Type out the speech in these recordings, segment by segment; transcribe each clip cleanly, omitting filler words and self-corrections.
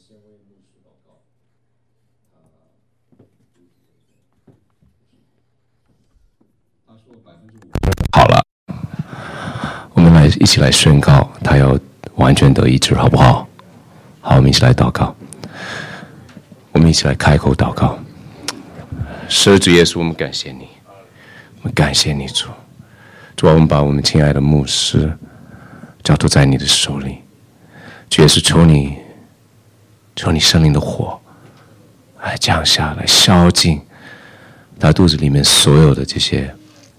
先为牧师祷告。他说50%好了，我们一起来宣告，他要完全得医治，好不好？好，我们一起来祷告，我们一起来开口祷告。是主耶稣，我们感谢你，我们感谢你主。主啊，我们把我们亲爱的牧师交托在你的手里，主耶稣，求你圣灵的火来降下来，烧尽他肚子里面所有的这些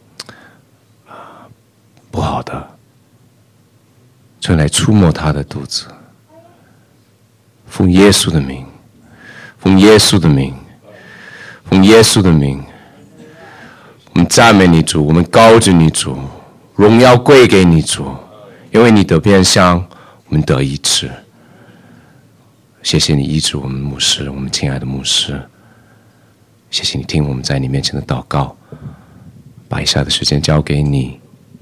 不好的，就来触摸他的肚子。奉耶稣的名，奉耶稣的名，奉耶稣的名，我们赞美你主，我们高举你主，荣耀归给你主，因为你得变相，我们得医治。谢谢你医治我们牧师，我们亲爱的牧师。谢谢你听我们在你面前的祷告，把以下的时间交给你，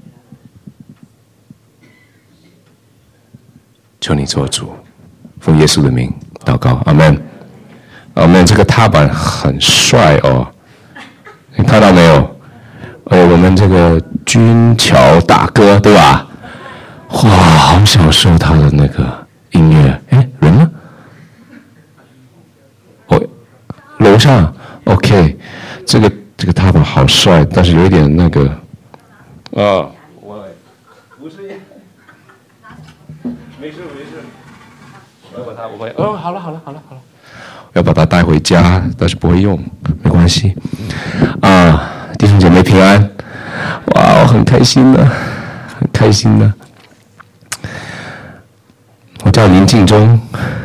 求你做主，奉耶稣的名祷告，阿们。阿们。这个踏板很帅哦，你看到没有？我们这个军桥大哥对吧？哇，好享受他的那个音乐。哎，人呢？楼上 OK， 这个踏板好帅，但是有一点那个我不是没事，我把它好了，要把它带回家，但是不会用，没关系弟兄姐妹平安，哇，我很开心的，很开心的。我叫林敬忠，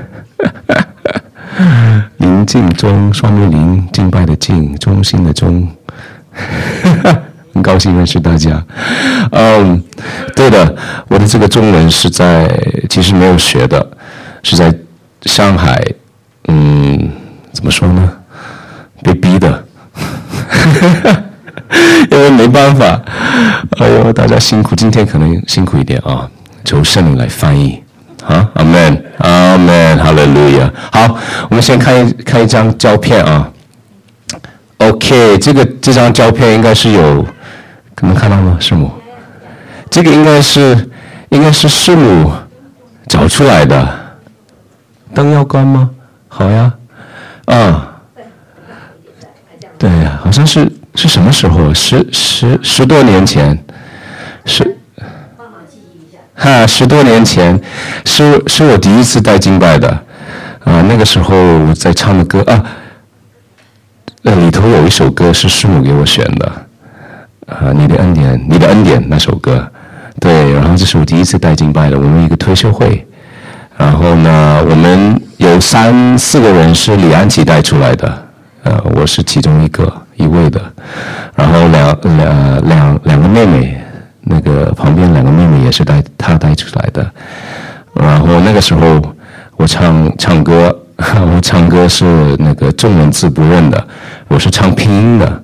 林敬忠，双面林，敬拜的敬，忠心的忠，很高兴认识大家。对的，我的这个中文是其实没有学的，是在上海，怎么说呢？被逼的，因为没办法。哎呦，大家辛苦，今天可能辛苦一点啊，求圣灵来翻译。阿门，阿门，哈利路亚。好，我们先看一张胶片啊。OK， 这张胶片应该是有，可能看到吗？师母，这个应该是师母找出来的。灯要关吗？好呀，对，好像是什么时候？十多年前，10多年前，是我第一次带敬拜的，那个时候我在唱的歌里头有一首歌是师母给我选的，你的恩典那首歌，对，然后这是我第一次带敬拜的，我们一个退休会，然后呢，我们有3-4个人是李安琪带出来的，我是其中一位的，然后两个妹妹。那个旁边2个妹妹也是她带出来的，然后那个时候我唱歌，我唱歌是那个中文字不认的，我是唱拼音的，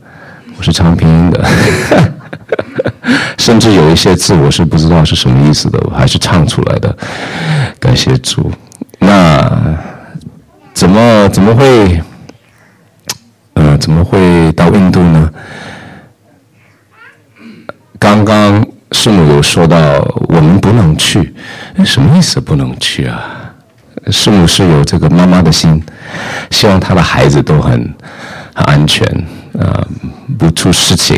甚至有一些字我是不知道是什么意思的，我还是唱出来的，感谢主。那怎么会到印度呢？刚刚师母有说到我们不能去，什么意思不能去啊？师母是有这个妈妈的心，希望她的孩子都很安全，不出事情。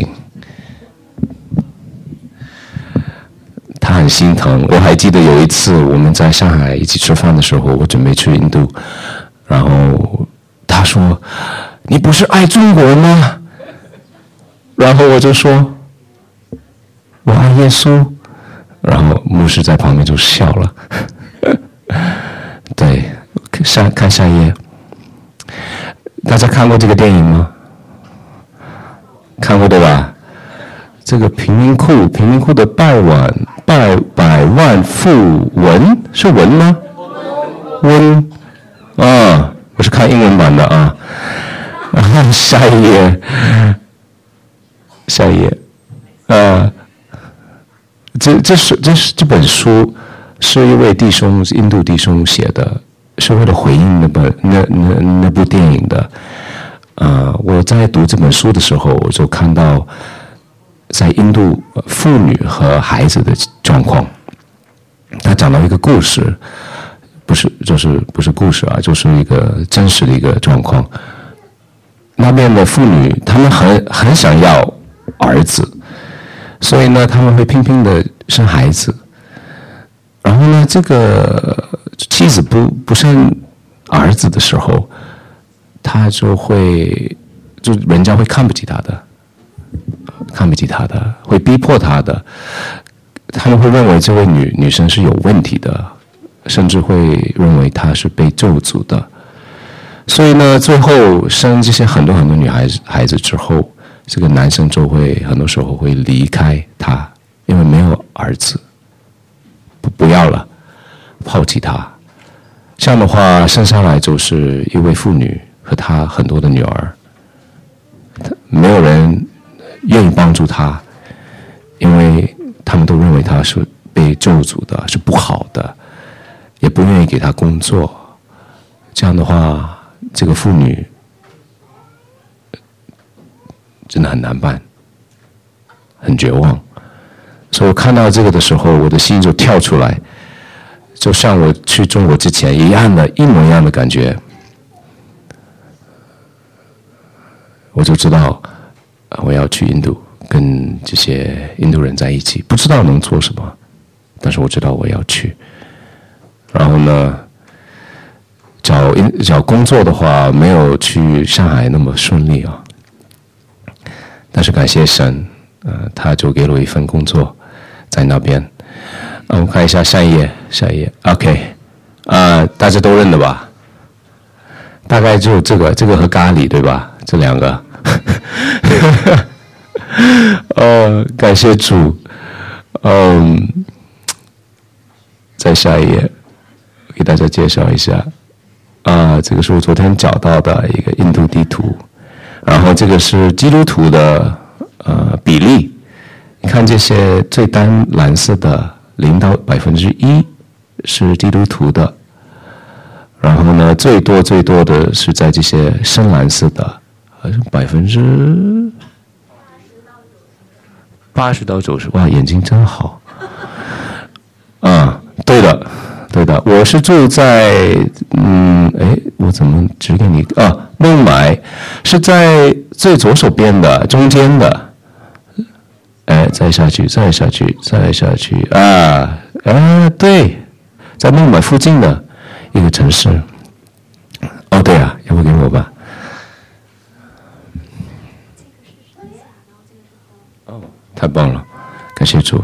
她很心疼。我还记得有一次我们在上海一起吃饭的时候，我准备去印度，然后她说：“你不是爱中国吗？”然后我就说：“我爱耶稣。”然后牧师在旁边就笑了。对，看下一页。大家看过这个电影吗？看过对吧？这个贫民窟的百万富翁是文吗？温我是看英文版的啊。然后下一页。这本书是一位印度弟兄写的， 是为了回应那部电影的。我在读这本书的时候，我就看到在印度妇女和孩子的状况。他讲到一个故事，不是故事啊，就是一个真实的一个状况。那边的妇女，她们很想要儿子，所以呢，他们会拼命的生孩子。然后呢，这个妻子不生儿子的时候，他就人家会看不起他的，会逼迫他的。他们会认为这位女生是有问题的，甚至会认为她是被咒诅的。所以呢，最后生这些很多女孩子之后，这个男生就会很多时候会离开她，因为没有儿子，不要了，抛弃她。这样的话，生下来就是一位妇女和她很多的女儿，没有人愿意帮助她，因为他们都认为她是被咒诅的，是不好的，也不愿意给她工作。这样的话，这个妇女真的很难办，很绝望。所以我看到这个的时候，我的心就跳出来，就像我去中国之前一模一样的感觉。我就知道我要去印度，跟这些印度人在一起，不知道能做什么，但是我知道我要去。然后呢，找工作的话，没有去上海那么顺利啊。但是感谢神，他就给了我一份工作在那边。我们看一下下一页，OK， 大家都认得吧？大概就这个和咖喱对吧？这两个。感谢主。在下一页给大家介绍一下。这个是我昨天找到的一个印度地图，然后这个是基督徒的比例。你看这些最淡蓝色的0到1%是基督徒的，然后呢最多的是在这些深蓝色的80%到90%，哇，眼睛真好。对的，我是住在我怎么指给你孟买，是在最左手边的中间的。再下去对，在孟买附近的一个城市。对啊，要不给我吧。太棒了，感谢主。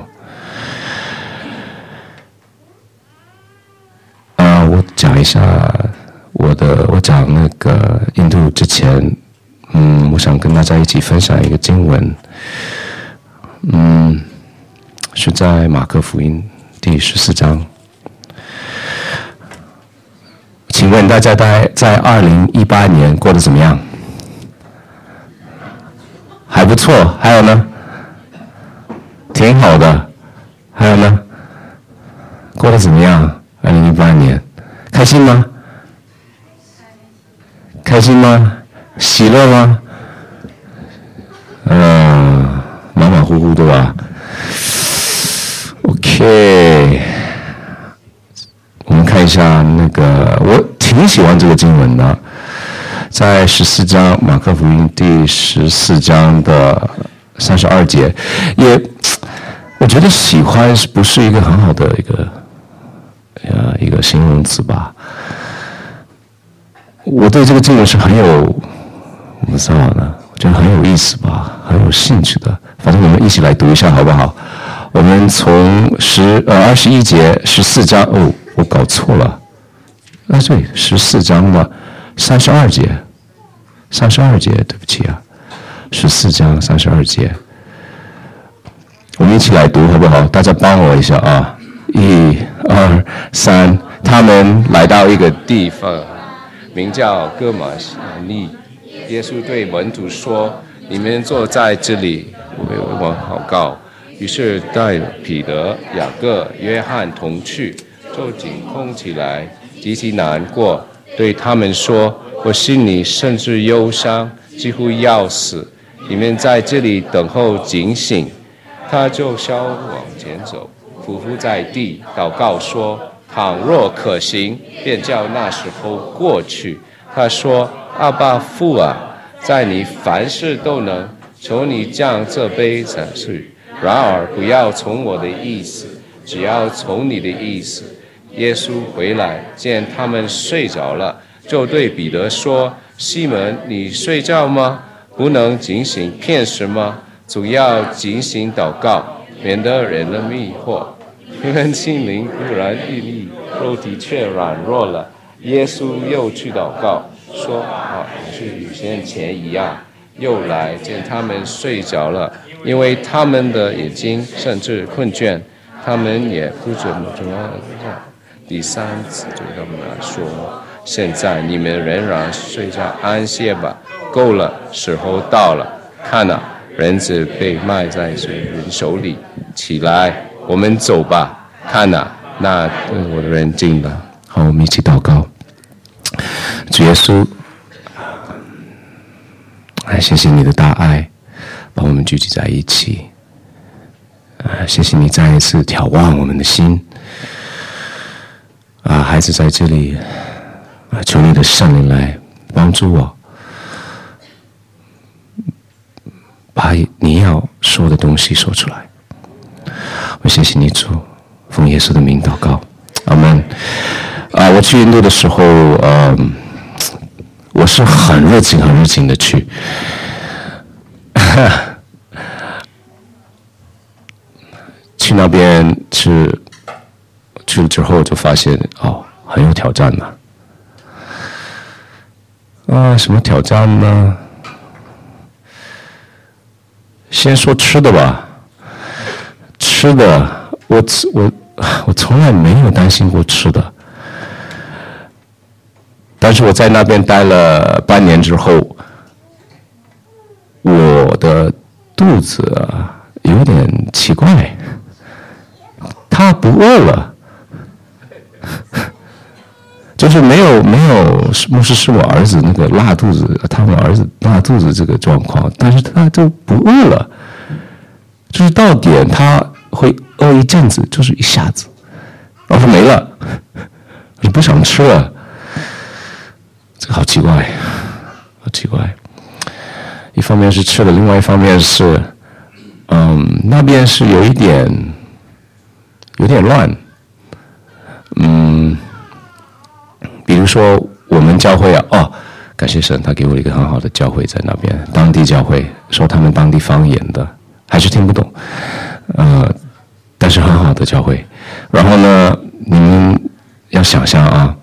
我讲一下我讲那个印度之前，我想跟大家一起分享一个经文，是在马可福音第14章。请问大家在2018年过得怎么样？还不错，还有呢？挺好的，还有呢？过得怎么样？2018年，开心吗？开心吗？喜乐吗？马马虎虎的吧。OK， 我们看一下那个，我挺喜欢这个经文的，在14章，马可福音第14章的32节，我觉得喜欢不是一个很好的一个形容词吧。我对这个经文是很有，我不知道呢，我觉得很有意思吧，很有兴趣的。反正我们一起来读一下好不好？我们从21节14章，我搞错了，对，14章的32节，对不起啊，14章32节，我们一起来读好不好？大家帮我一下啊！1、2、3，他们来到一个地方，名叫哥玛尼。耶稣对门徒说：“你们坐在这里，为我祷告。”于是带彼得、雅各、约翰同去，就紧空起来， 极其难过，对他们说：“我心里甚至忧伤，几乎要死。你们在这里等候警醒。”他就稍往前走，俯伏在地，祷告说：“倘若可行，便叫那时候过去。”他说：“阿爸父啊，在你凡事都能，求你将这杯洒去。然而不要从我的意思，只要从你的意思。”耶稣回来，见他们睡着了，就对彼得说：“西门，你睡觉吗？不能警醒片时吗？主要警醒祷告，免得人的迷惑。你们心灵固然毅力，肉体却软弱了。”耶稣又去祷告，说：“是与先前一样。”又来见他们睡着了，因为他们的眼睛甚至困倦，他们也不怎么第三次对他们说：“现在你们仍然睡觉安歇吧，够了，时候到了。看哪，人子被卖在人手里，起来，我们走吧。看哪，那对我的人进了。”好，我们一起祷告。主耶稣，谢谢你的大爱，把我们聚集在一起。谢谢你再一次眺望我们的心。孩子在这里，求你的圣灵来帮助我，把你要说的东西说出来。我谢谢你主，奉耶稣的名祷告，阿们。我去印度的时候，我是很热情的去。去那边去了之后就发现很有挑战呢。什么挑战呢？先说吃的吧。吃的，我从来没有担心过吃的。但是我在那边待了半年之后，我的肚子有点奇怪，它不饿了。就是没有牧师是我儿子那个拉肚子，他们儿子拉肚子这个状况，但是他就不饿了，就是到点他会饿一阵子，就是一下子，然后没了，就不想吃了，这个好奇怪，好奇怪。一方面是吃了，另外一方面是，那边是有点乱，比如说我们教会感谢神，他给我一个很好的教会在那边，当地教会，说他们当地方言的，还是听不懂，但是很好的教会。然后呢，你们要想象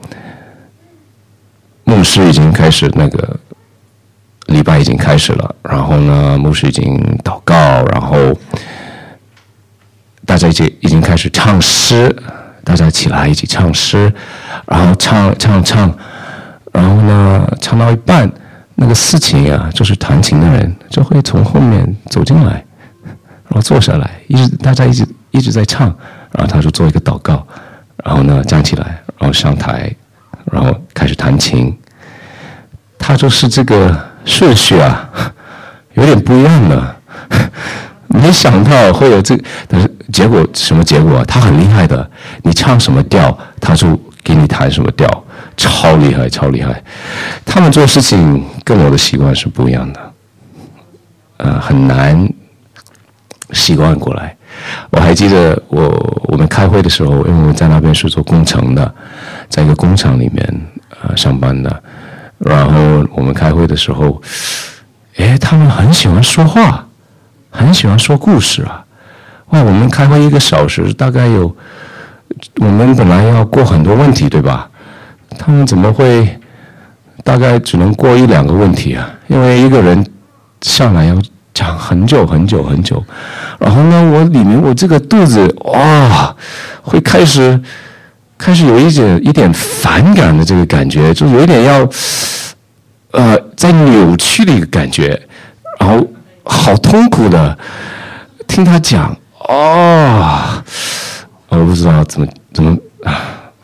牧师已经开始那个礼拜已经开始了，然后呢，牧师已经祷告，然后大家已经开始唱诗，大家起来一起唱诗，然后唱，然后呢，唱到一半，那个司琴就是弹琴的人就会从后面走进来，然后坐下来，大家一直在唱，然后他就做一个祷告，然后呢站起来，然后上台，然后开始弹琴。他就是这个顺序有点不一样的，没想到会有这个，但是结果什么结果？他很厉害的，你唱什么调，他就给你弹什么调，超厉害，超厉害。他们做事情跟我的习惯是不一样的，很难习惯过来。我还记得我们开会的时候，因为我们在那边是做工程的，在一个工厂里面上班的。然后我们开会的时候，他们很喜欢说话，很喜欢说故事我们开会1个小时，大概有，我们本来要过很多问题，对吧？他们怎么会大概只能过1-2个问题因为一个人上来要讲很久很久很久，然后呢，我这个肚子会开始有一点反感的这个感觉，就有一点要在扭曲的一个感觉，然后好痛苦的听他讲我不知道怎么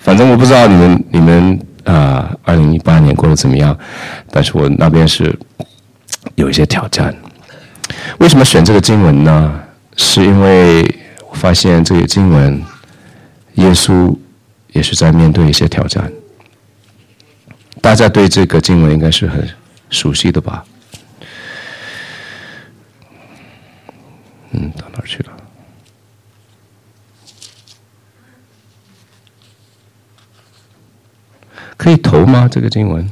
反正我不知道你们2018年过得怎么样，但是我那边是有一些挑战。为什么选这个经文呢？是因为我发现这个经文，耶稣也是在面对一些挑战。大家对这个经文应该是很熟悉的吧？到哪儿去了？可以投吗？这个经文？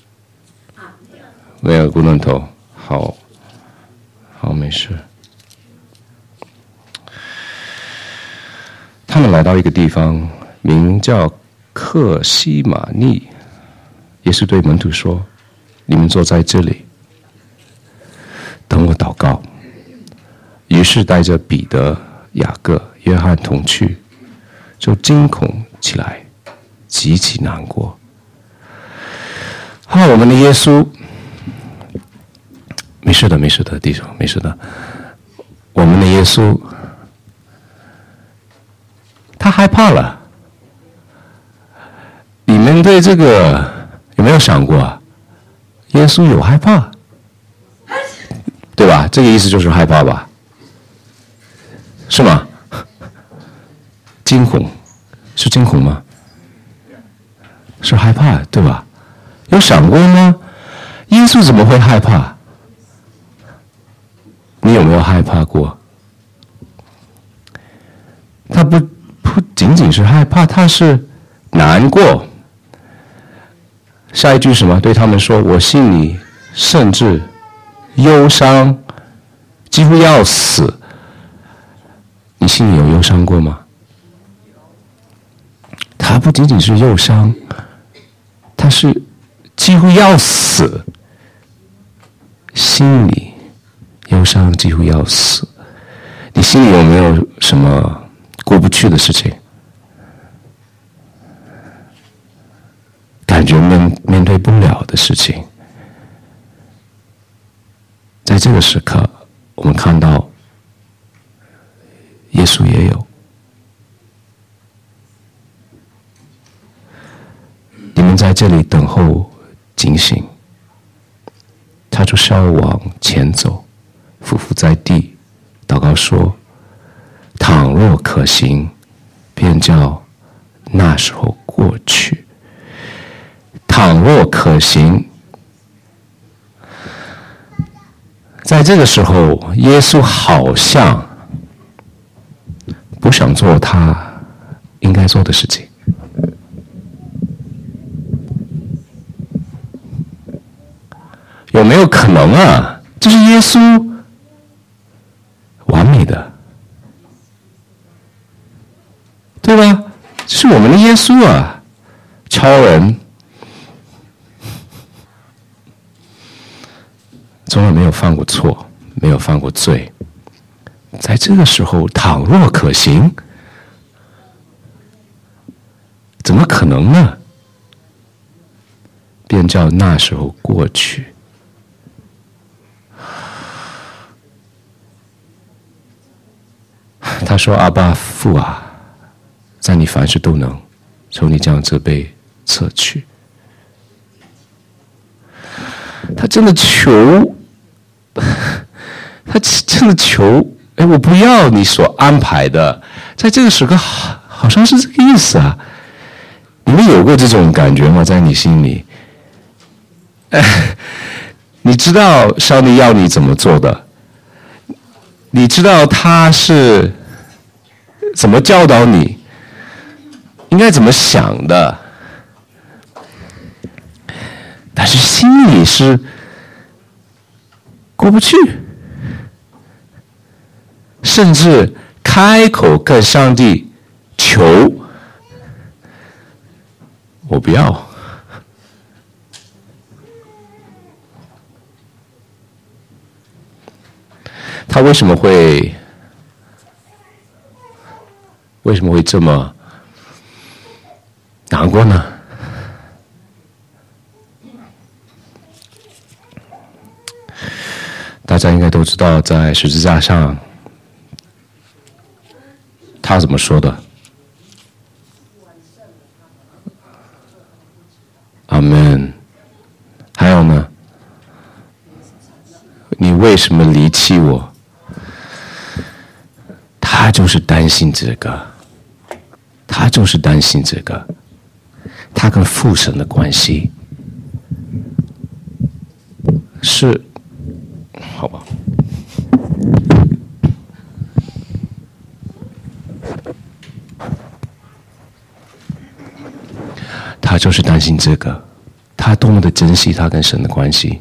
没有，不能投。好，没事。他们来到一个地方，名叫克西马尼。耶稣对门徒说：“你们坐在这里，等我祷告。”于是带着彼得、雅各、约翰同去，就惊恐起来，极其难过。我们的耶稣，没事的，弟兄，没事的。我们的耶稣，他害怕了。你们对这个有没有想过啊？耶稣有害怕，对吧？这个意思就是害怕吧？是吗？惊恐，是惊恐吗？是害怕，对吧？有想过吗？耶稣怎么会害怕？你有没有害怕过？他不仅仅是害怕，他是难过。下一句什么？对他们说：“我心里甚至忧伤，几乎要死。”你心里有忧伤过吗？他不仅仅是忧伤，他是几乎要死，心里忧伤几乎要死。你心里有没有什么过不去的事情？感觉面对不了的事情？在这个时刻，我们看到耶稣也有。你们在这里等候警醒，他就是要往前走，匍匐在地，祷告说：“倘若可行，便叫那时候过去。”倘若可行，在这个时候，耶稣好像不想做他应该做的事情。有没有可能啊？这是耶稣完美的，对吧？这是我们的耶稣啊，超人，从来没有犯过错，没有犯过罪。在这个时候，倘若可行，怎么可能呢？便叫那时候过去。他说：“阿爸父啊，在你凡事都能，求你将这杯撤去。”他真的求，他真的求，我不要你所安排的。在这个时刻，好像是这个意思啊。你们有过这种感觉吗？在你心里，你知道上帝要你怎么做的，你知道他是怎么教导你，应该怎么想的，但是心里是过不去，甚至开口跟上帝求，我不要。他为什么会这么难过呢？大家应该都知道，在十字架上，他怎么说的？ 你为什么离弃我？他就是担心这个，他就是担心这个，他跟父神的关系是，好吧。他就是担心这个，他多么的珍惜他跟神的关系，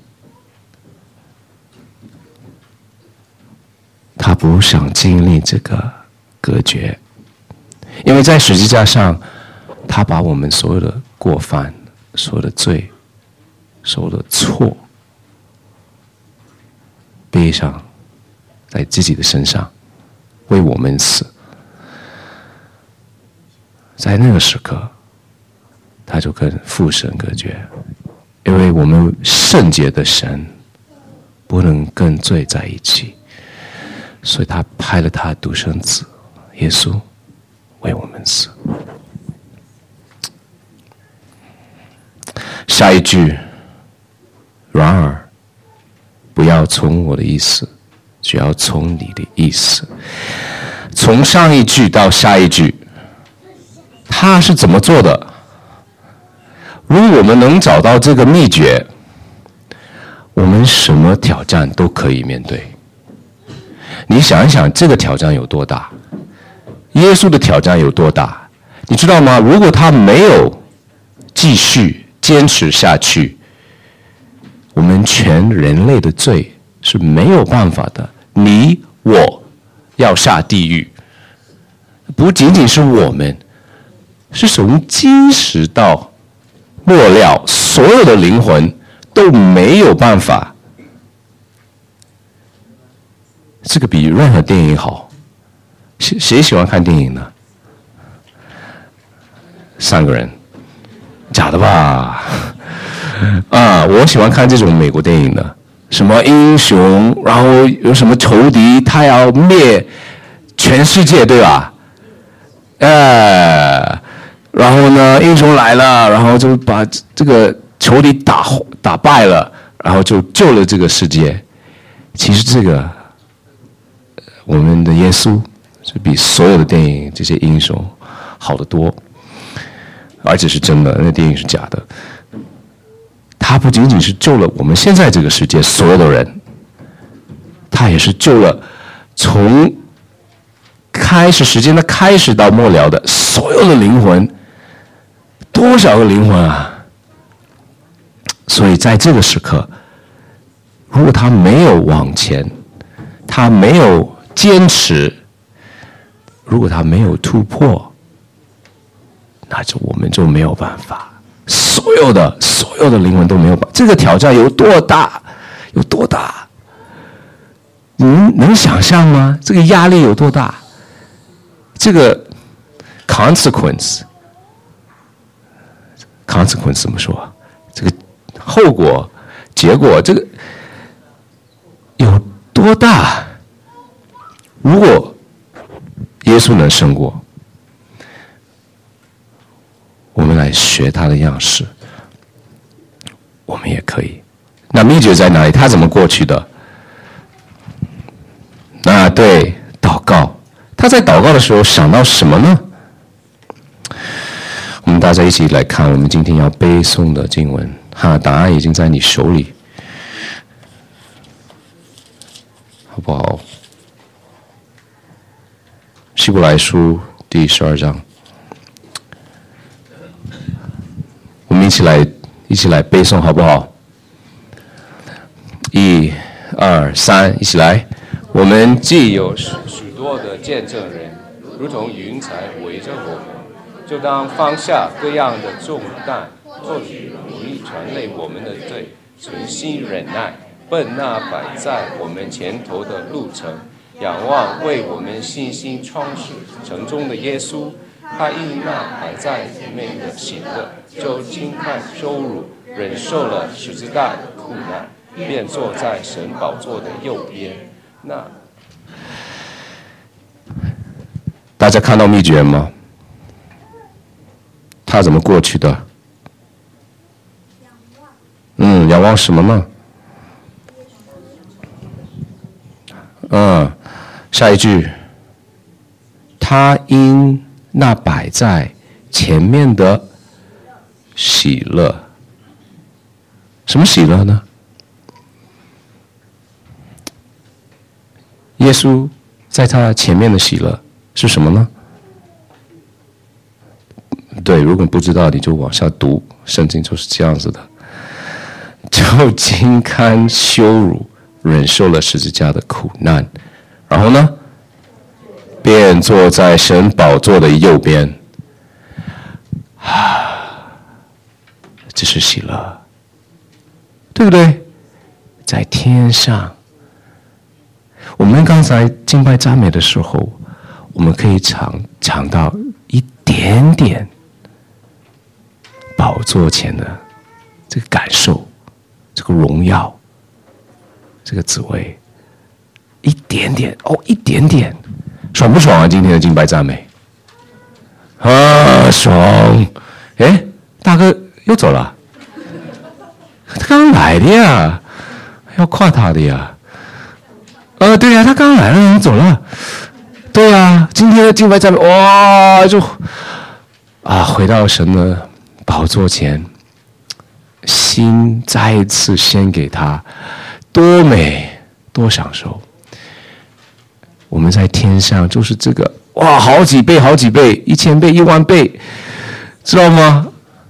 他不想经历这个隔绝，因为在十字架上，他把我们所有的过犯、所有的罪、所有的错背上在自己的身上，为我们死。在那个时刻，他就跟父神隔绝，因为我们圣洁的神不能跟罪在一起，所以他派了他独生子耶稣为我们死。下一句，然而不要从我的意思，只要从你的意思。从上一句到下一句，他是怎么做的？如果我们能找到这个秘诀，我们什么挑战都可以面对。你想一想，这个挑战有多大？耶稣的挑战有多大？你知道吗？如果他没有继续坚持下去，我们全人类的罪是没有办法的。你我要下地狱，不仅仅是我们，是从基始到末了，所有的灵魂都没有办法。这个比任何电影好。谁喜欢看电影呢？3个人，假的吧？啊，我喜欢看这种美国电影的，什么英雄，然后有什么仇敌，他要灭全世界，对吧？然后呢，英雄来了，然后就把这个仇敌打败了，然后就救了这个世界。其实这个我们的耶稣是比所有的电影这些英雄好得多，而且是真的，那电影是假的。他不仅仅是救了我们现在这个世界所有的人，他也是救了从时间的开始到末了的所有的灵魂。多少个灵魂啊！所以在这个时刻，如果他没有往前，他没有坚持，如果他没有突破，那就我们就没有办法。所有的灵魂都没有办法。这个挑战有多大？有多大？你们能想象吗？这个压力有多大？这个 consequence 怎么说？这个后果、结果，这个有多大？如果耶稣能胜过，我们来学他的样式，我们也可以。那秘诀在哪里？他怎么过去的？对，祷告。他在祷告的时候想到什么呢？我们大家一起来看我们今天要背诵的经文。答案已经在你手里，好不好？希伯来书第12章，我们一起来背诵，好不好？1、2、3，一起来。我们既有许多的见证人，如同云彩围着我们，就当放下各样的重担，做努力传累我们的罪，存心忍耐，奔那摆在我们前头的路程，仰望为我们信心创始成终的耶稣。他因那摆在前面的喜乐，就轻看羞辱，忍受了十字架的苦难，便坐在神宝座的右边。大家看到秘诀吗？他怎么过去的？仰望什么呢？ 下一句，他因那摆在前面的喜乐。什么喜乐呢？耶稣在他前面的喜乐是什么呢？对，如果你不知道，你就往下读，圣经就是这样子的。就经堪羞辱，忍受了十字架的苦难，然后呢，便坐在神宝座的右边。这是喜乐，对不对？在天上。我们刚才敬拜赞美的时候，我们可以尝到一点点宝座前的这个感受，这个荣耀，这个滋味，一点点哦，一点点，爽不爽啊？今天的敬拜赞美啊，爽！哎，大哥又走了，他刚来的呀，要夸他的呀。对呀，他刚来了，你走了。对呀，今天的敬拜赞美，哇，就回到神的宝座前，心再一次献给他，多美，多享受。我们在天上就是这个，哇，好几倍，好几倍，1000倍，10000倍，知道吗？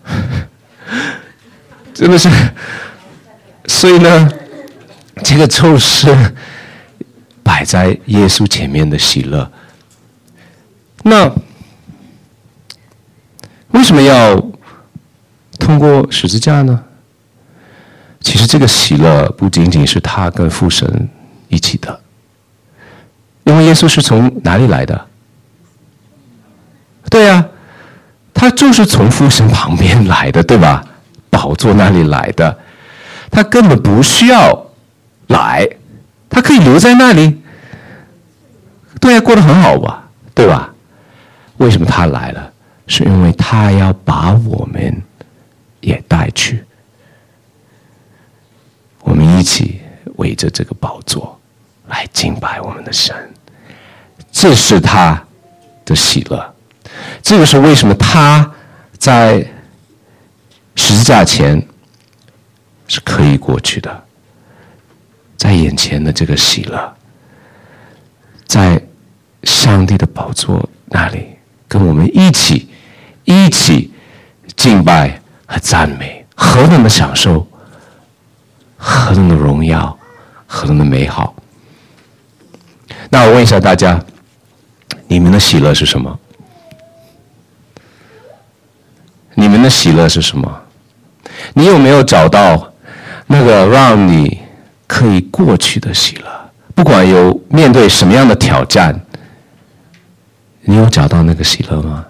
真的是，所以呢，这个就是摆在耶稣前面的喜乐。那为什么要通过十字架呢？其实这个喜乐不仅仅是他跟父神一起的，因为耶稣是从哪里来的？对呀，他就是从父神旁边来的，对吧？宝座那里来的，他根本不需要来，他可以留在那里。对呀，过得很好吧，对吧？为什么他来了？是因为他要把我们也带去，我们一起围着这个宝座来敬拜我们的神，这是他的喜乐。这个是为什么他在十字架前是可以过去的，在眼前的这个喜乐，在上帝的宝座那里跟我们一起敬拜和赞美，何等的享受，何等的荣耀，何等的美好。那我问一下大家，你们的喜乐是什么？你们的喜乐是什么？你有没有找到那个让你可以过去的喜乐？不管有面对什么样的挑战，你有找到那个喜乐吗？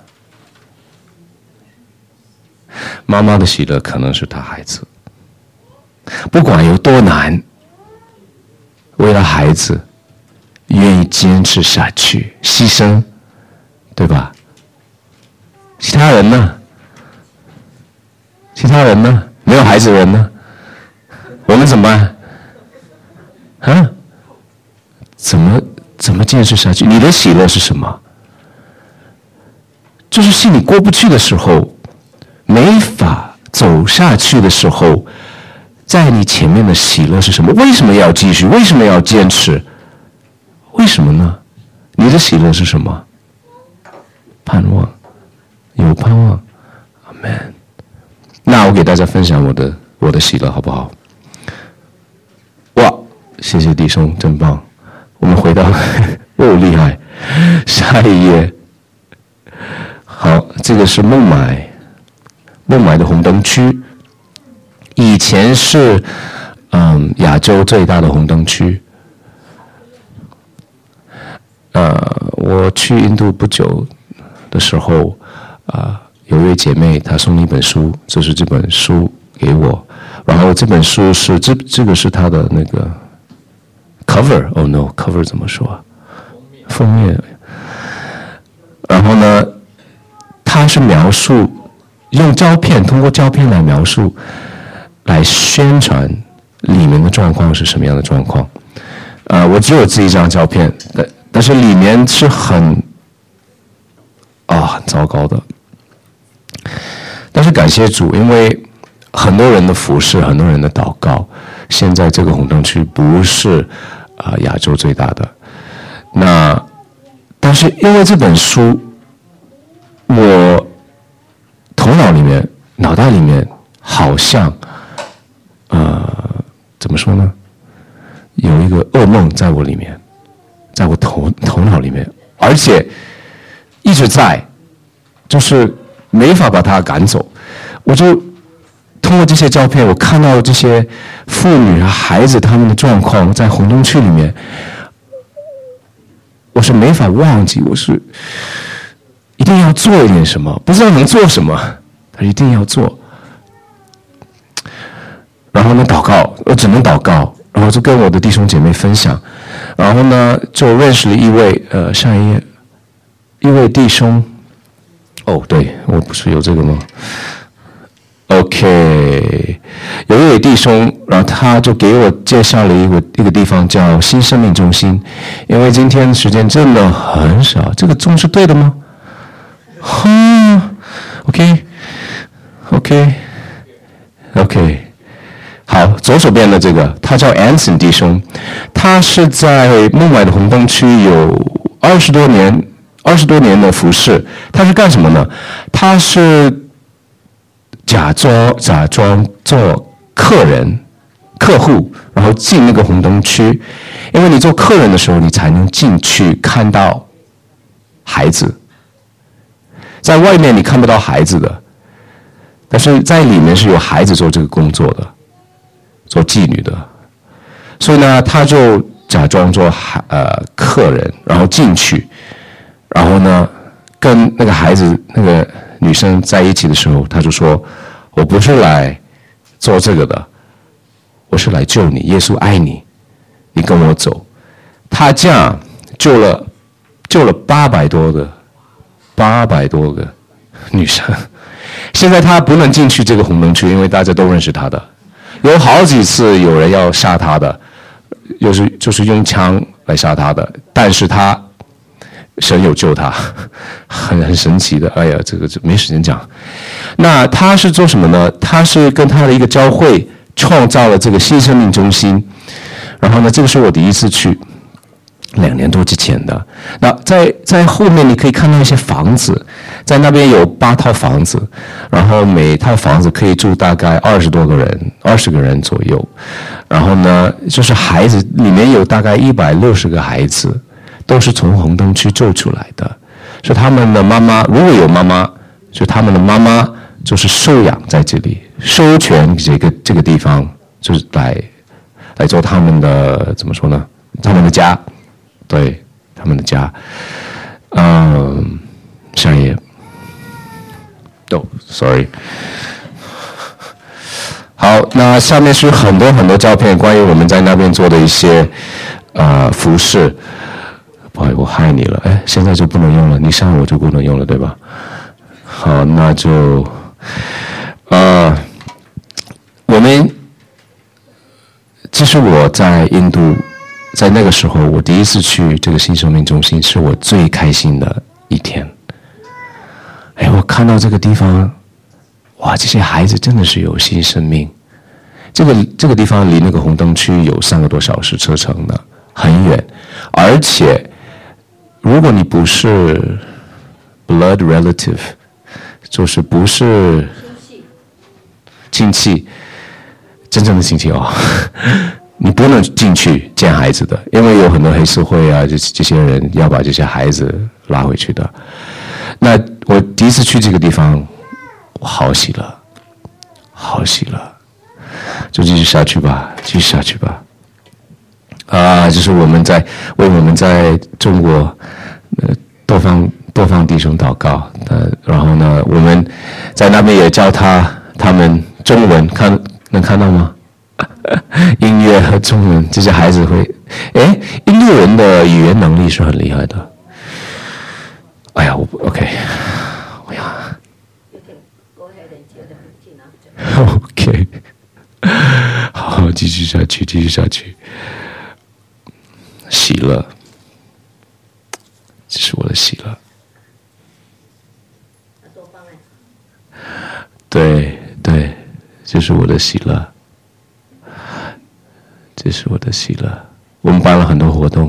妈妈的喜乐可能是她孩子，不管有多难，为了孩子愿意坚持下去，牺牲，对吧？其他人呢？其他人呢？没有孩子的人呢？我们怎么办？啊？怎么坚持下去？你的喜乐是什么？就是心里过不去的时候，没法走下去的时候，在你前面的喜乐是什么？为什么要继续？为什么要坚持？为什么呢？你的喜乐是什么？盼望，有盼望。阿们。那我给大家分享我的喜乐好不好？哇，谢谢弟兄，真棒。我们回到厉害，下一页。好，这个是孟买的红灯区，以前是亚洲最大的红灯区。我去印度不久的时候，有一位姐妹她送了一本书，就是这本书给我，然后这本书是这个是她的那个 cover， cover 怎么说？封面。然后呢，它是描述用照片，通过照片来描述，来宣传里面的状况是什么样的状况。我只有这一张照片， 但是里面是很糟糕的。但是感谢主，因为很多人的服侍，很多人的祷告，现在这个红灯区不是亚洲最大的。但是因为这本书，我头脑里面、脑袋里面好像怎么说呢？有一个噩梦在我里面，在我头脑里面，而且一直在，就是没法把它赶走。我就通过这些照片，我看到这些妇女啊、孩子他们的状况在红灯区里面，我是没法忘记，我是一定要做一点什么，不知道能做什么，但一定要做。然后呢，祷告，我只能祷告，然后就跟我的弟兄姐妹分享，然后呢，就认识了一位上一页一位弟兄。对，我不是有这个吗？ OK， 有一位弟兄，然后他就给我介绍了一个地方叫新生命中心。因为今天时间真的很少，这个钟是对的吗？OK， 好，左手边的这个，他叫 Anson 弟兄，他是在孟买的红灯区有20多年的服侍。他是干什么呢？他是假装做客户，然后进那个红灯区，因为你做客人的时候，你才能进去看到孩子。在外面你看不到孩子的，但是在里面是有孩子做这个工作的，做妓女的。所以呢，他就假装做客人，然后进去，然后呢，跟那个孩子那个女生在一起的时候，他就说：“我不是来做这个的，我是来救你，耶稣爱你，你跟我走。”他这样救了800多个女生。现在他不能进去这个红灯区，因为大家都认识他的。有好几次有人要杀他的，就是用枪来杀他的，但是神有救他，很神奇的。哎呀，这个没时间讲。那他是做什么呢？他是跟他的一个教会创造了这个新生命中心。然后呢，这个是我第一次去，2年多之前的。那在后面你可以看到一些房子，在那边有8套房子，然后每套房子可以住大概20多个人，20个人左右。然后呢，就是孩子里面有大概160个孩子。都是从红灯区救出来的，是他们的妈妈，如果有妈妈，就他们的妈妈就是收养在这里，收权这个地方，就是来做他们的怎么说呢？他们的家，对，他们的家。下一页。sorry。好，那下面是很多照片，关于我们在那边做的一些服饰。不好意思，我害你了。现在就不能用了，你上我就不能用了，对吧？好，那就其实我在印度，在那个时候，我第一次去这个新生命中心，是我最开心的一天。我看到这个地方，哇，这些孩子真的是有新生命。这个地方离那个红灯区有3个多小时车程的，很远，而且。如果你不是 blood relative， 就是不是亲戚，真正的亲戚你不能进去见孩子的，因为有很多黑社会啊，这些人要把这些孩子拉回去的。那我第一次去这个地方，我好喜乐，就继续下去吧。就是我们在为我们在中国多方弟兄祷告，然后呢，我们在那边也教他们中文，能看到吗？音乐和中文，这些孩子会，印度人的语言能力是很厉害的。哎呀，OK， OK， 好，继续下去。喜乐。 这是我的喜乐。对对，这是我的喜乐，这是我的喜乐。我们办了很多活动。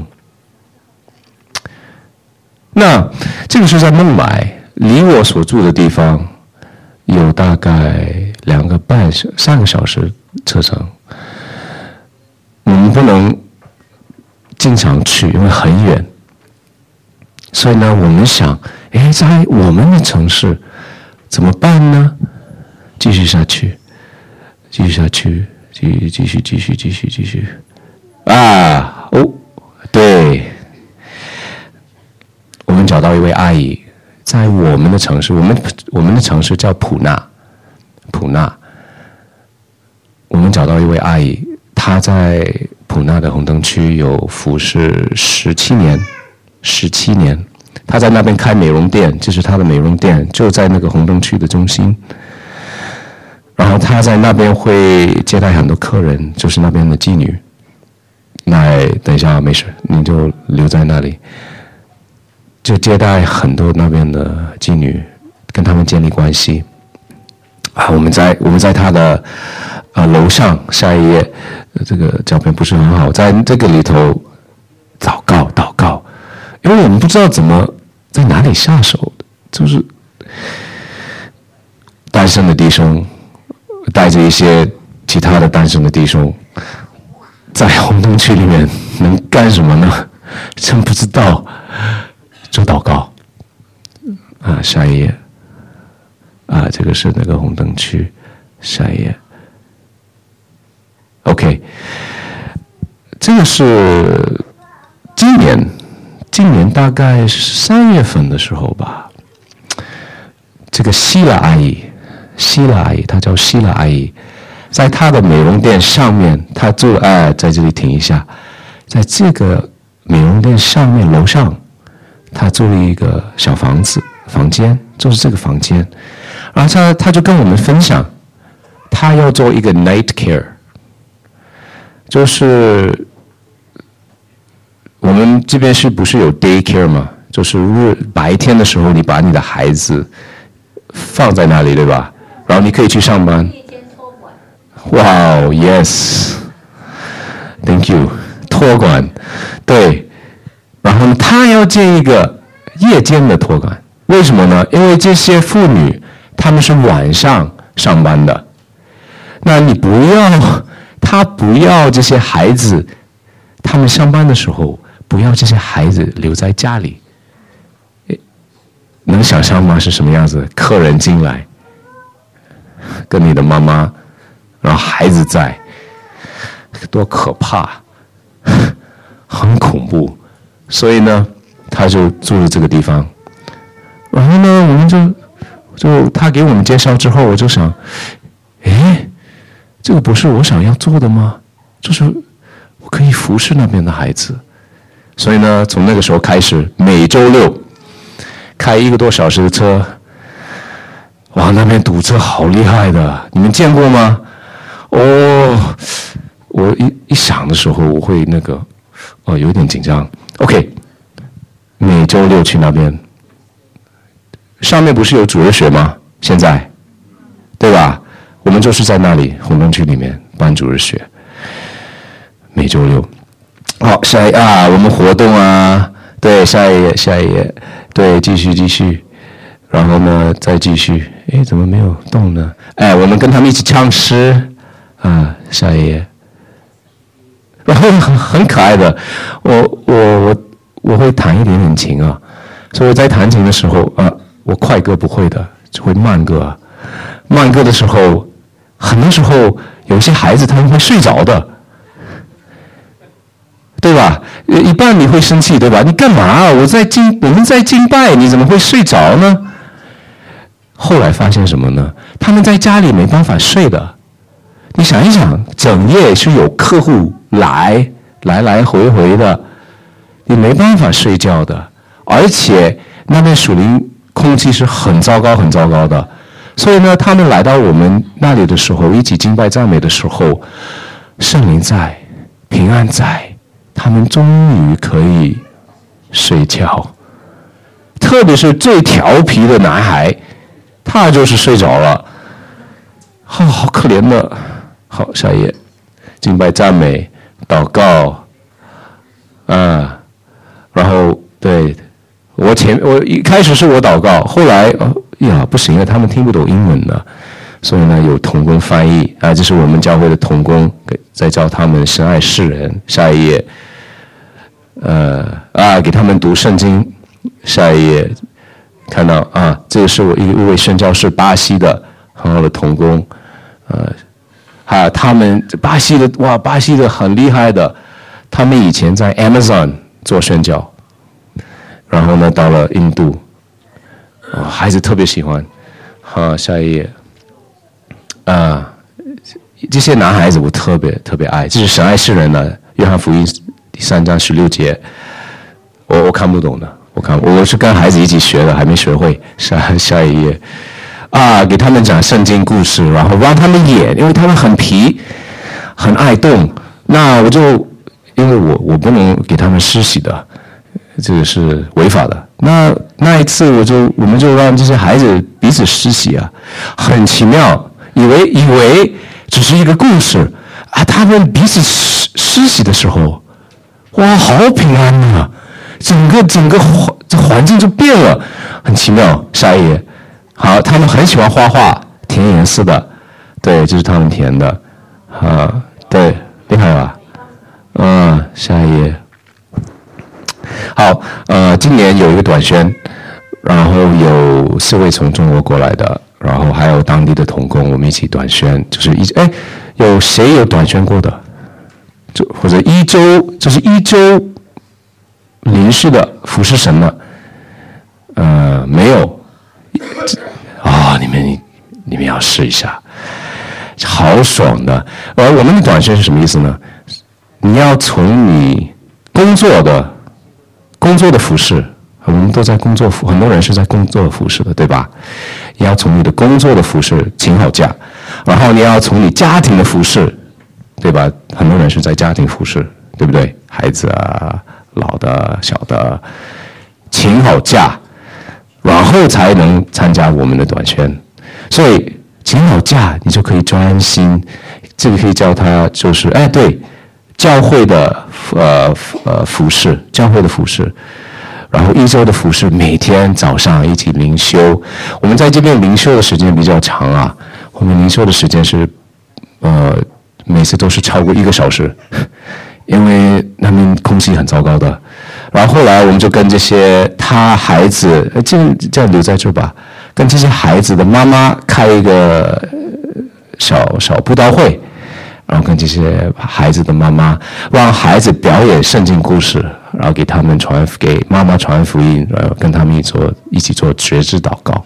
那这个是在孟买，离我所住的地方有大概3个小时车程。我们不能经常去，因为很远。所以呢，我们想，在我们的城市怎么办呢？继续下去，继续。对，我们找到一位阿姨，在我们的城市，我们的城市叫普纳。我们找到一位阿姨，她在普纳的红灯区有服侍17年。她在那边开美容店，就是她的美容店就在那个红灯区的中心。然后她在那边会接待很多客人，就是那边的妓女。等一下，没事，你就留在那里。就接待很多那边的妓女，跟他们建立关系。我们在他的楼上，下一页，这个照片不是很好，在这个里头祷告，因为我们不知道怎么在哪里下手，就是单身的弟兄带着一些其他的单身的弟兄，在红灯区里面能干什么呢？真不知道。做祷告下一页这个是那个红灯区，下一页 OK， 这个是今年大概3月份的时候吧。这个希拉阿姨，她叫希拉阿姨，在她的美容店上面，她住在这里停一下，在这个美容店上面楼上。他租了一个小房间，就是这个房间。然后他就跟我们分享，他要做一个 night care， 就是我们这边不是有 day care 吗？就是白天的时候，你把你的孩子放在那里，对吧？然后你可以去上班。哇 ，yes，thank you， 托管，对。然后呢，他要建一个夜间的托管，为什么呢？因为这些妇女她们是晚上上班的，那他不要这些孩子，他们上班的时候不要这些孩子留在家里。能想象吗？是什么样子？客人进来，跟你的妈妈，然后孩子在，多可怕，很恐怖。所以呢，他就住了这个地方。然后呢，我们就他给我们介绍之后，我就想，这个不是我想要做的吗？就是我可以服侍那边的孩子。所以呢，从那个时候开始，每周六开1个多小时的车，哇，那边堵车好厉害的，你们见过吗？我一想的时候，我会有点紧张。OK， 每周六去那边。上面不是有主日学吗？现在，对吧？我们就是在那里红灯区里面办主日学，每周六。好，下一页我们活动对，下一页，对，继续，然后呢，再继续。怎么没有动呢？我们跟他们一起唱诗下一页。然后很可爱的，我会弹一点点琴所以我在弹琴的时候我快歌不会的，就会慢歌。慢歌的时候，很多时候有些孩子他们会睡着的，对吧？一般你会生气，对吧？你干嘛？我们在敬拜，你怎么会睡着呢？后来发现什么呢？他们在家里没办法睡的。你想一想，整夜是有客户来回的，你没办法睡觉的，而且那边属灵空气是很糟糕的，所以呢，他们来到我们那里的时候，一起敬拜赞美的时候，圣灵在，平安在，他们终于可以睡觉。 特别是最调皮的男孩，他就是睡着了，好可怜的。好，下一页，敬拜赞美祷告然后对我一开始是我祷告，后来不行了，他们听不懂英文的，所以呢有同工翻译这是我们教会的同工在教他们神爱世人。下一页，给他们读圣经。下一页，看到这个是我一位宣教士，巴西的很好的同工，他们巴西的很厉害的，他们以前在 Amazon 做宣教，然后呢到了印度，孩子特别喜欢。下一页，这些男孩子我特别爱，这是神爱世人的约翰福音第3章16节，我看不懂的。我是跟孩子一起学的，还没学会。下一页，给他们讲圣经故事，然后让他们演，因为他们很皮，很爱动。那因为我不能给他们施洗的，这个是违法的。那一次我们就让这些孩子彼此施洗很奇妙，以为只是一个故事他们彼此施洗的时候，哇，好平安啊！整个环境就变了，很奇妙。下一页，好，他们很喜欢画画，填颜色的，对，这是他们填的，对，厉害吧？下一页，好，今年有一个短宣，然后有4位从中国过来的，然后还有当地的同工，我们一起短宣，就是有谁有短宣过的？或者一周。临时的服侍神的，没有，你们要试一下，好爽的。我们的短宣是什么意思呢？你要从你工作的服侍，我们都在工作服，很多人是在工作服侍的，对吧？你要从你的工作的服侍请好假，然后你要从你家庭的服侍，对吧？很多人是在家庭服侍，对不对？孩子老的小的，请好假，然后才能参加我们的短宣。所以请好假，你就可以专心。这个可以叫它就是对，教会的服侍，教会的服侍，然后1周的服侍，每天早上一起灵修。我们在这边灵修的时间比较长我们灵修的时间是每次都是超过1个小时。因为他们空气很糟糕的，然后后来我们就跟这些孩子，这样留在这吧，跟这些孩子的妈妈开一个小布道会，然后跟这些孩子的妈妈，让孩子表演圣经故事，然后给妈妈传福音，然后跟他们一起做觉知祷告。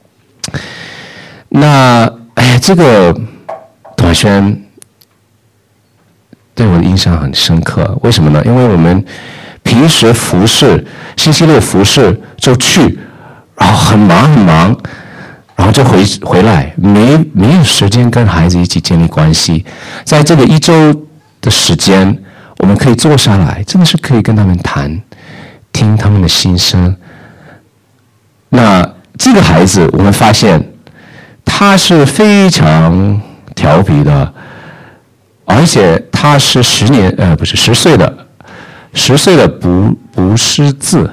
那这个短宣对我的印象很深刻，为什么呢？因为我们平时服侍，星期六服侍就去，然后很忙，然后就回来，没有时间跟孩子一起建立关系。在这个1周的时间，我们可以坐下来，真的是可以跟他们谈，听他们的心声。那这个孩子，我们发现他是非常调皮的。而且他是10岁的不识字，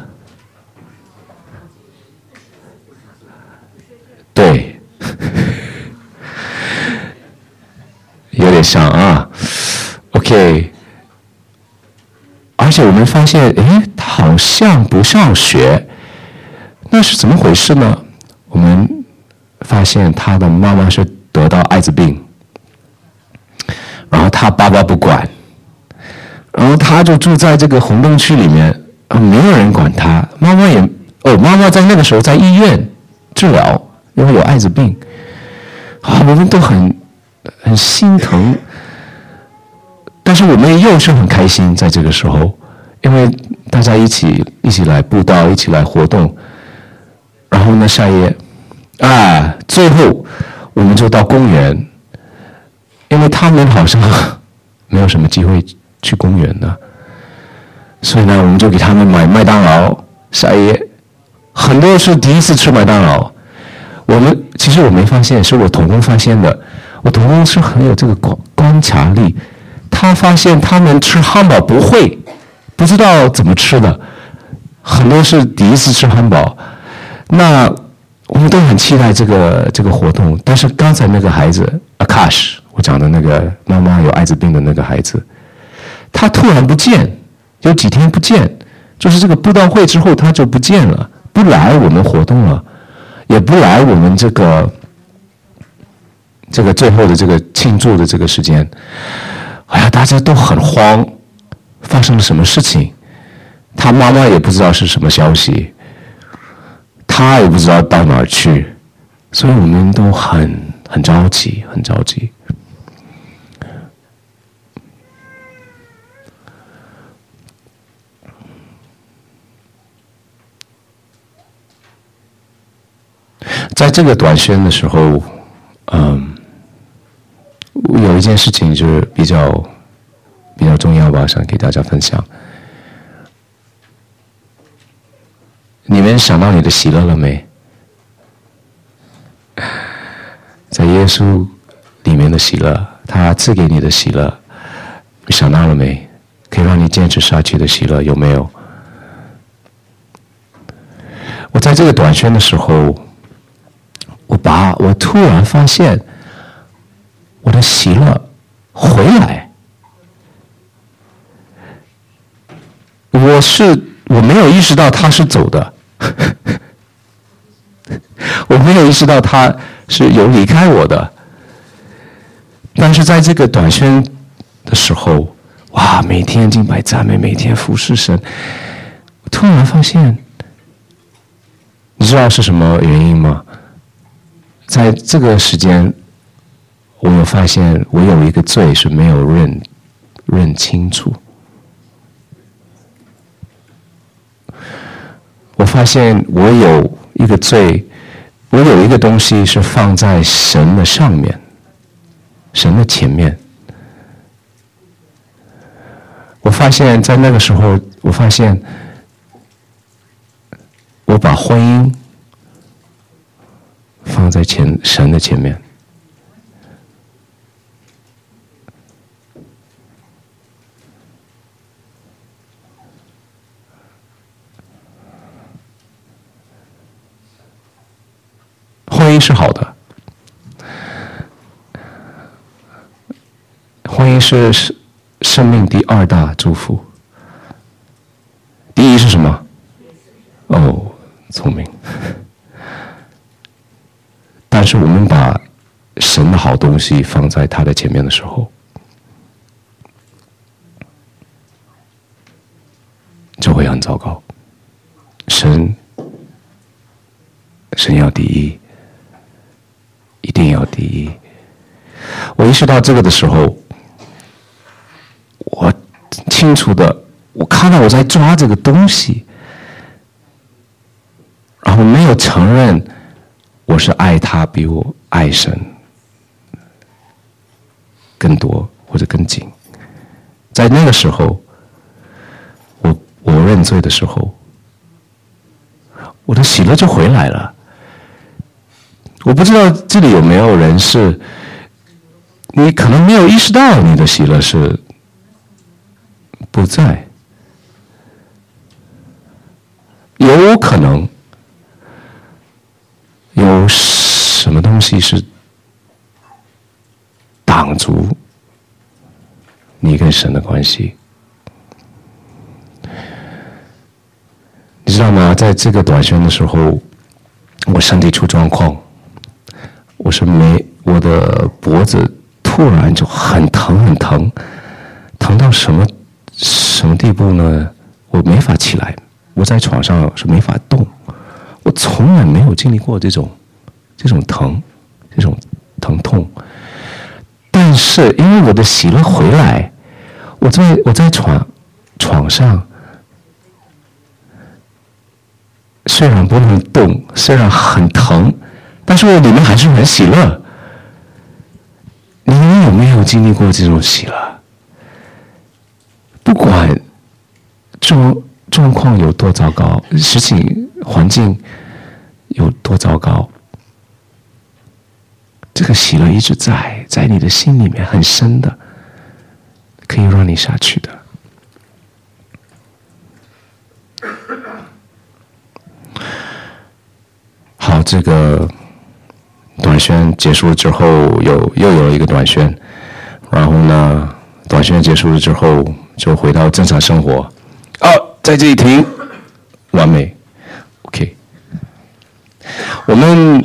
对，有点像OK， 而且我们发现，他好像不上学，那是怎么回事呢？我们发现他的妈妈是得到艾滋病。然后他爸爸不管，然后他就住在这个红灯区里面，没有人管他。妈妈在那个时候在医院治疗，因为有艾滋病。我们都很心疼，但是我们又是很开心，在这个时候，因为大家一起来布道，一起来活动。然后呢，下一页最后我们就到公园。因为他们好像没有什么机会去公园的，所以呢，我们就给他们买麦当劳。下一页， 很多是第一次吃麦当劳。其实我没发现，是我同工发现的。我同工是很有这个观察力，他发现他们吃汉堡不知道怎么吃的，很多是第一次吃汉堡。那我们都很期待这个活动，但是刚才那个孩子 Akash， 我讲的那个妈妈有艾滋病的那个孩子，他突然不见，有几天不见，就是这个布道会之后他就不见了，不来我们活动了，也不来我们这个最后的这个庆祝的这个时间。哎呀，大家都很慌，发生了什么事情？他妈妈也不知道是什么消息，他也不知道到哪儿去，所以我们都很着急，很着急。在这个短宣的时候，有一件事情就是比较重要吧，想给大家分享。你们想到你的喜乐了没？在耶稣里面的喜乐，他赐给你的喜乐，你想到了没？可以让你坚持下去的喜乐有没有？我在这个短宣的时候，我突然发现我的喜乐回来。我没有意识到他是走的，我没有意识到他是有离开我的。但是在这个短宣的时候，哇，每天敬拜赞美，每天服侍神，我突然发现，你知道是什么原因吗？在这个时间，我有发现我有一个罪是没有认清楚。我发现我有一个罪，我有一个东西是放在神的上面，神的前面。我发现在那个时候，我发现我把婚姻放在神的前面。婚姻是好的，婚姻是生命第二大祝福。第一是什么？哦，聪明。但是我们把神的好东西放在他的前面的时候，就会很糟糕。神要第一，一定要第一。我意识到这个的时候，我清楚的，我看到我在抓这个东西，然后没有承认我是爱他比我爱神更多或者更紧。在那个时候，我认罪的时候，我的喜乐就回来了。我不知道这里有没有人是，你可能没有意识到你的喜乐是不在，有可能有什么东西是挡住你跟神的关系。你知道吗？在这个短宣的时候，我身体出状况，我的脖子突然就很疼，疼到什么地步呢？我没法起来，我在床上是没法动。我从来没有经历过这种疼，这种疼痛。但是因为我的喜乐回来，我在床上，虽然不能动，虽然很疼，但是我里面还是很喜乐。你们有没有经历过这种喜乐？不管状况有多糟糕，事情环境有多糟糕，这个喜乐一直在你的心里面很深的，可以让你下去的。好，这个短宣结束之后，又有一个短宣，然后呢，短宣结束了之后，就回到正常生活。在这里停，完美 ，OK。我们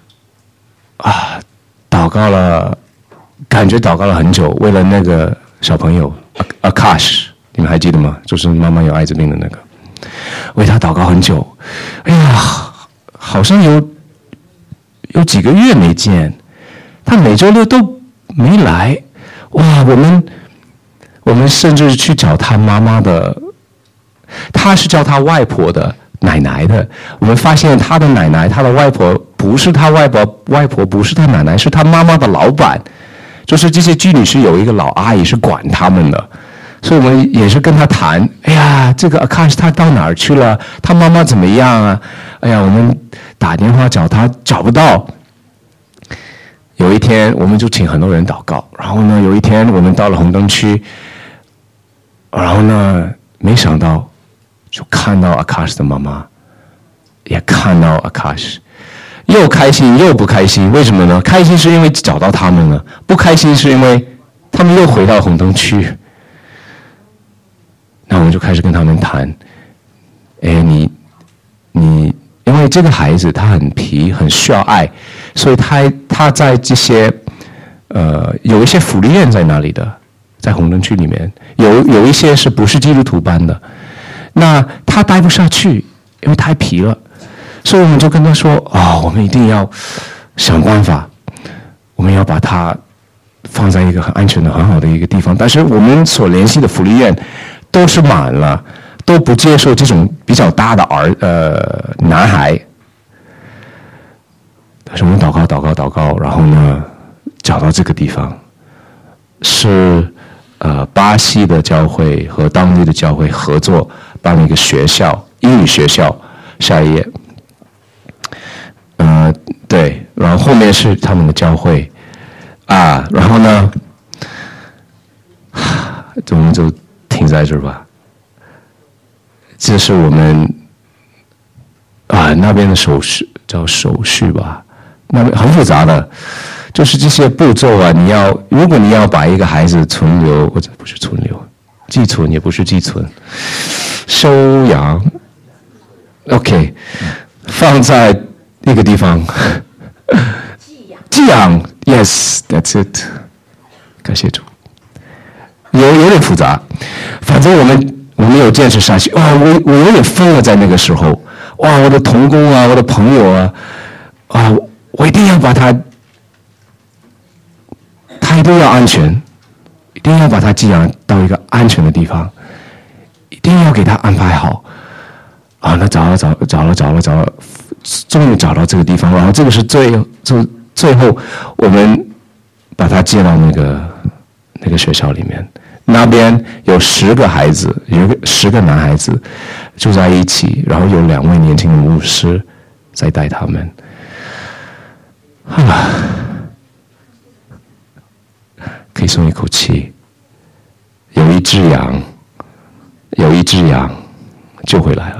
祷告了，感觉祷告了很久，为了那个小朋友Akash， 你们还记得吗？就是妈妈有艾滋病的那个，为他祷告很久。哎呀，好像有几个月没见，他每周六都没来。哇，我们甚至去找他妈妈的。他是叫他外婆的奶奶的，我们发现他的奶奶，他的外婆不是他外婆不是他奶奶，是他妈妈的老板，就是这些居女是有一个老阿姨是管他们的，所以我们也是跟他谈，哎呀，这个Akash他到哪儿去了？他妈妈怎么样啊？哎呀，我们打电话找他找不到。有一天，我们就请很多人祷告，然后呢，有一天我们到了红灯区，然后呢，没想到。就看到Akash的妈妈，也看到Akash，又开心又不开心。为什么呢？开心是因为找到他们了，不开心是因为他们又回到红灯区。那我们就开始跟他们谈，哎，你，因为这个孩子他很皮，很需要爱，所以他在这些有一些福利院在那里的，在红灯区里面有一些是不是基督徒班的。那他待不下去，因为太皮了，所以我们就跟他说：我们一定要想办法，我们要把他放在一个很安全的、很好的一个地方。但是我们所联系的福利院都是满了，都不接受这种比较大的男孩。但是我们祷告，然后呢，找到这个地方是巴西的教会和当地的教会合作。办了一个学校，英语学校。下一页，对，然后后面是他们的教会，然后呢，我们就停在这儿吧。这是我们那边的手续叫手续吧，那边很复杂的，就是这些步骤啊，如果你要把一个孩子存留，或者不是存留，寄存也不是寄存。收养 ，OK， 放在一个地方，寄养 ，Yes, that's it。感谢主。有点复杂，反正我们有坚持下去。我有点疯了，在那个时候，我的同工啊，我的朋友啊，我一定要把他一定要安全，一定要把他寄养到一个安全的地方。一定要给他安排好，那找了，终于找到这个地方，然后这个是最后我们把他接到那个学校里面，那边有10个孩子，有10个男孩子住在一起，然后有2位年轻的牧师在带他们，可以松一口气，有一只羊救回来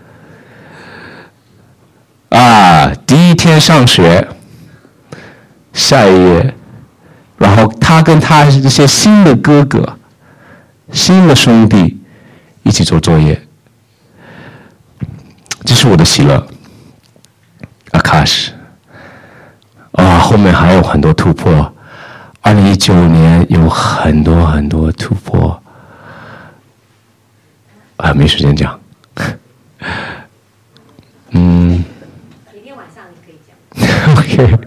了。第一天上学，下一页，然后他跟他这些新的哥哥、新的兄弟一起做作业，这是我的喜乐。Akash，后面还有很多突破。2019年有很多突破。没时间讲。明天晚上你可以讲。 OK。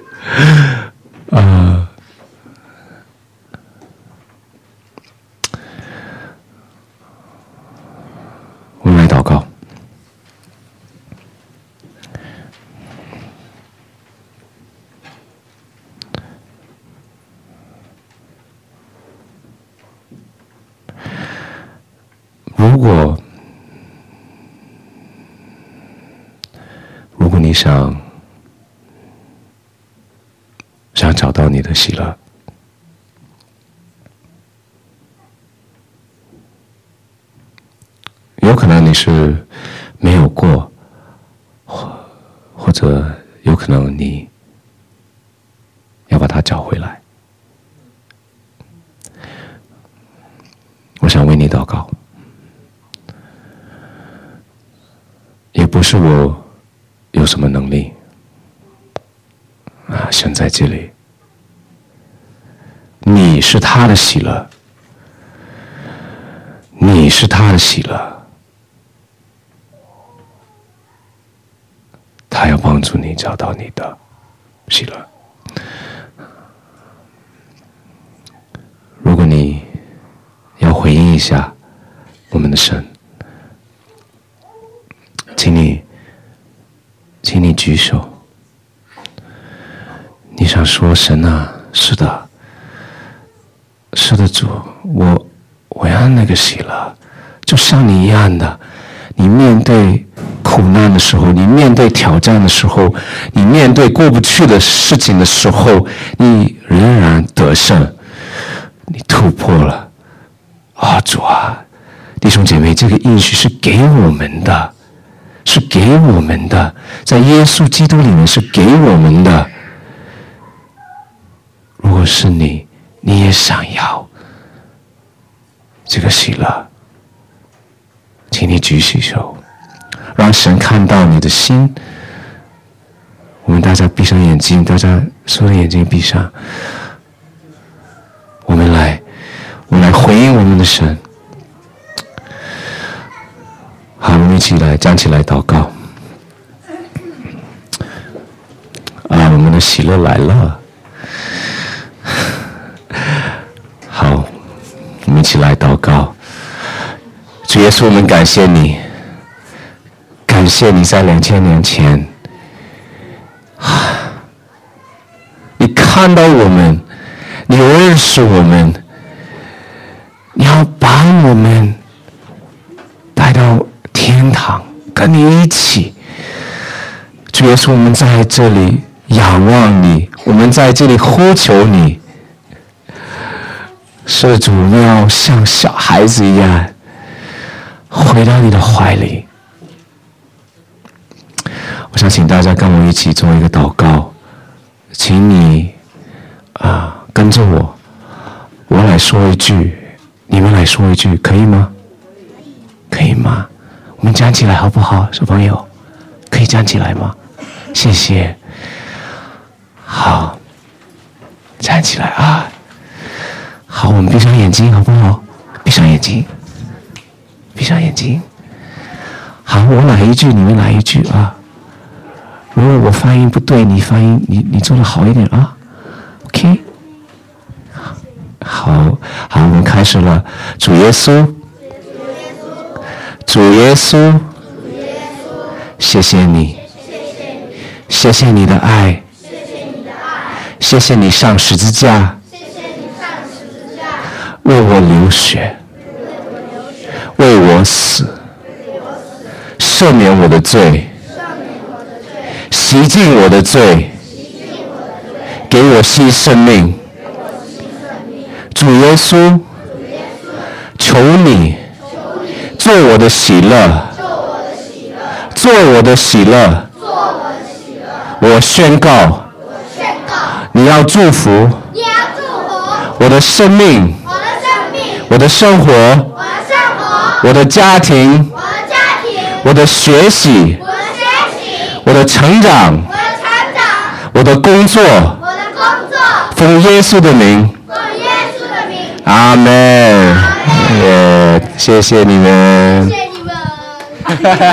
我们来祷告。如果想找到你的喜乐。有可能你是没有过，或者有可能你要把它找回来。我想为你祷告，也不是我有什么能力啊，神在这里，你是他的喜乐，你是他的喜乐，他要帮助你找到你的喜乐。如果你要回应一下我们的神，请你举手。你想说神啊，是的主，我要那个喜乐，就像你一样的。你面对苦难的时候，你面对挑战的时候，你面对过不去的事情的时候，你仍然得胜，你突破了。主啊，弟兄姐妹，这个应许是给我们的，是给我们的，在耶稣基督里面是给我们的。如果是你也想要这个喜乐，请你举起手，让神看到你的心。我们大家闭上眼睛，大家所有的眼睛闭上，我们来回应我们的神。好，我们一起来站起来祷告。我们的喜乐来了。好，我们一起来祷告。主耶稣，我们感谢你，感谢你在2000年前，你看到我们，你认识我们，你要把我们带到天堂，跟你一起。主耶稣，我们在这里仰望你，我们在这里呼求你。是主，我们要像小孩子一样回到你的怀里。我想请大家跟我一起做一个祷告，请你跟着我来说一句，你们来说一句，可以吗？可以吗？我们站起来好不好，小朋友？可以站起来吗？谢谢。好，站起来啊！好，我们闭上眼睛好不好？闭上眼睛，闭上眼睛。好，我来一句，你们来一句啊。如果我发音不对，你发音你做得好一点啊。OK。好，我们开始了。主耶稣，主耶稣，谢谢你，谢谢你的爱，谢谢你上十字架，为我流血，为我死，赦免我的罪，洗净我的罪，给我新生命。主耶稣，求你做我的喜乐，做我的喜乐。我宣告，你要祝福我的生命，我的生活，我的家庭，我的学习，我的成长，我的工作，奉耶稣的名，阿们。谢谢你们。